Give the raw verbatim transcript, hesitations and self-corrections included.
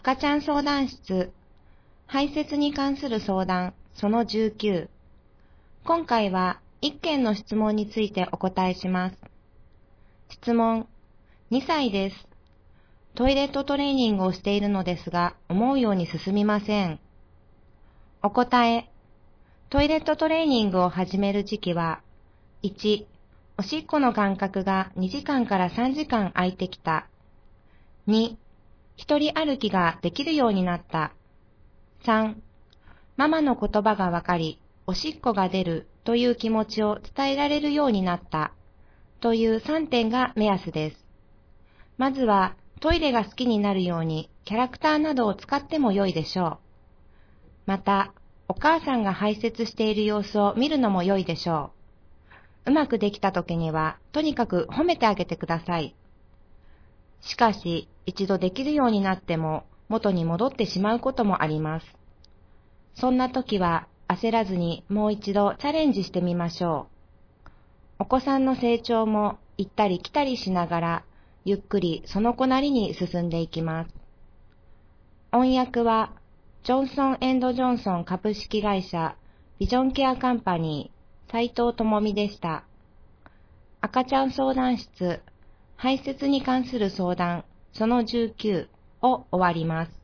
赤ちゃん相談室、排泄に関する相談、そのじゅうきゅう。今回はいっけんの質問についてお答えします。質問、にさいです。トイレットトレーニングをしているのですが、思うように進みません。お答え、トイレットトレーニングを始める時期は、いち、おしっこの間隔がにじかんからさんじかん空いてきた。に、一人歩きができるようになった。さん、ママの言葉がわかり、おしっこが出るという気持ちを伝えられるようになったというさんてんが目安です。まずはトイレが好きになるようにキャラクターなどを使っても良いでしょう。また、お母さんが排泄している様子を見るのも良いでしょう。うまくできた時にはとにかく褒めてあげてください。しかし、一度できるようになっても元に戻ってしまうこともあります。そんな時は焦らずにもう一度チャレンジしてみましょう。お子さんの成長も行ったり来たりしながら、ゆっくりその子なりに進んでいきます。音訳は、ジョンソン&ジョンソン株式会社ビジョンケアカンパニー斉藤智美でした。赤ちゃん相談室、排泄に関する相談、そのじゅうきゅうを終わります。